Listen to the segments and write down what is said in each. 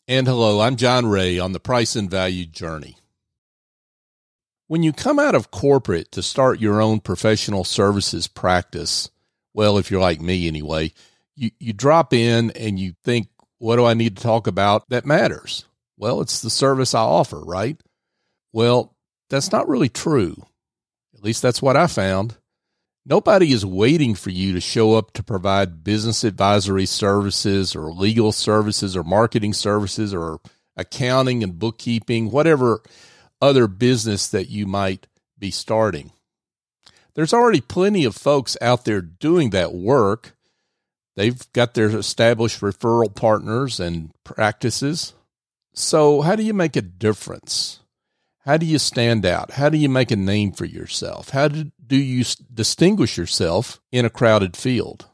And hello, I'm John Ray on the Price and Value Journey. When you come out of corporate to start your own professional services practice, well, if you're like me anyway, you drop in and you think, what do I need to talk about that matters? Well, it's the service I offer, right? Well, that's not really true. At least that's what I found. Nobody is waiting for you to show up to provide business advisory services or legal services or marketing services or accounting and bookkeeping, whatever other business that you might be starting. There's already plenty of folks out there doing that work. They've got their established referral partners and practices. So how do you make a difference? How do you stand out? How do you make a name for yourself? How do you distinguish yourself in a crowded field?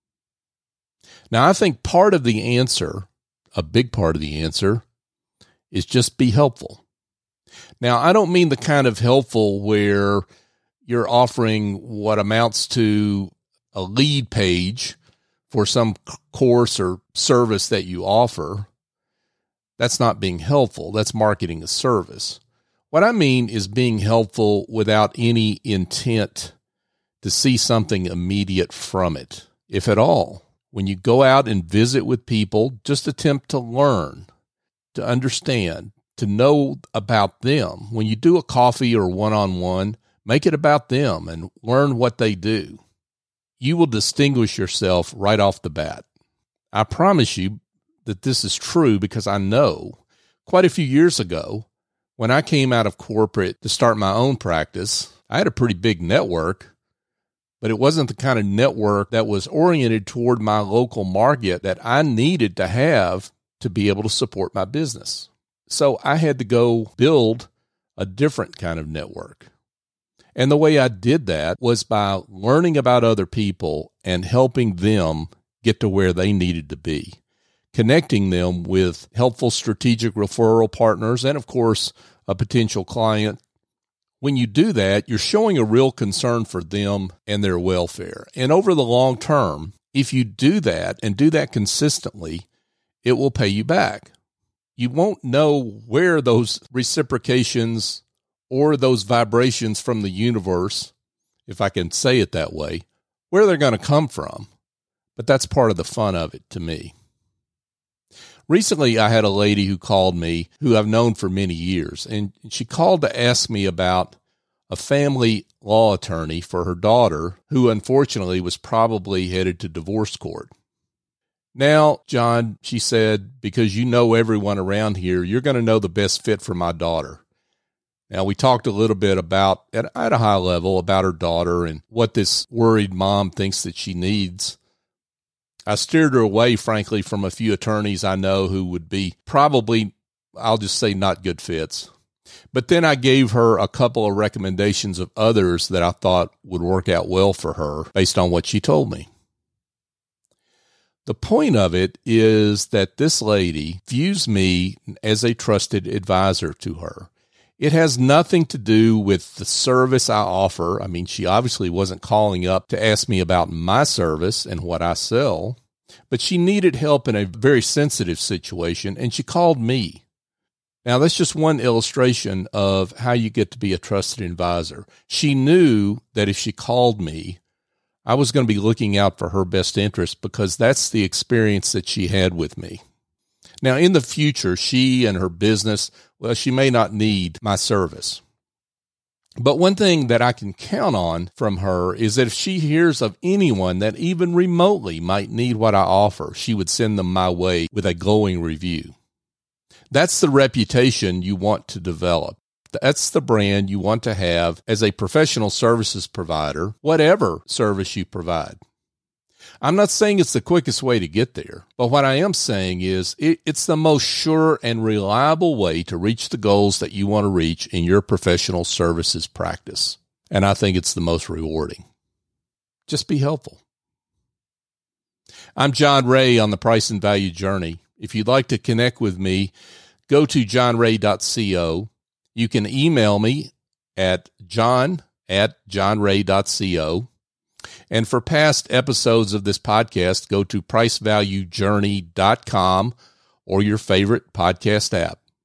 Now, I think part of the answer, a big part of the answer, is just be helpful. Now, I don't mean the kind of helpful where you're offering what amounts to a lead page for some course or service that you offer. That's not being helpful. That's marketing a service. What I mean is being helpful without any intent to see something immediate from it, if at all. When you go out and visit with people, just attempt to learn, to understand, to know about them. When you do a coffee or one-on-one, make it about them and learn what they do. You will distinguish yourself right off the bat. I promise you that this is true because I know quite a few years ago, when I came out of corporate to start my own practice, I had a pretty big network, but it wasn't the kind of network that was oriented toward my local market that I needed to have to be able to support my business. So I had to go build a different kind of network. And the way I did that was by learning about other people and helping them get to where they needed to be, connecting them with helpful strategic referral partners and, of course, a potential client. When you do that, you're showing a real concern for them and their welfare. And over the long term, if you do that and do that consistently, it will pay you back. You won't know where those reciprocations or those vibrations from the universe, if I can say it that way, where they're going to come from. But that's part of the fun of it to me. Recently, I had a lady who called me who I've known for many years, and she called to ask me about a family law attorney for her daughter who unfortunately was probably headed to divorce court. Now, John, she said, because you know everyone around here, you're going to know the best fit for my daughter. Now, we talked a little bit about, at a high level, about her daughter and what this worried mom thinks that she needs. I steered her away, frankly, from a few attorneys I know who would be probably, I'll just say, not good fits. But then I gave her a couple of recommendations of others that I thought would work out well for her based on what she told me. The point of it is that this lady views me as a trusted advisor to her. It has nothing to do with the service I offer. I mean, she obviously wasn't calling up to ask me about my service and what I sell, but she needed help in a very sensitive situation, and she called me. Now, that's just one illustration of how you get to be a trusted advisor. She knew that if she called me, I was going to be looking out for her best interest because that's the experience that she had with me. Now, in the future, she and her business, well, she may not need my service. But one thing that I can count on from her is that if she hears of anyone that even remotely might need what I offer, she would send them my way with a glowing review. That's the reputation you want to develop. That's the brand you want to have as a professional services provider, whatever service you provide. I'm not saying it's the quickest way to get there, but what I am saying is it's the most sure and reliable way to reach the goals that you want to reach in your professional services practice. And I think it's the most rewarding. Just be helpful. I'm John Ray on the Price and Value Journey. If you'd like to connect with me, go to johnray.co. You can email me at john@johnray.co. And for past episodes of this podcast, go to pricevaluejourney.com or your favorite podcast app.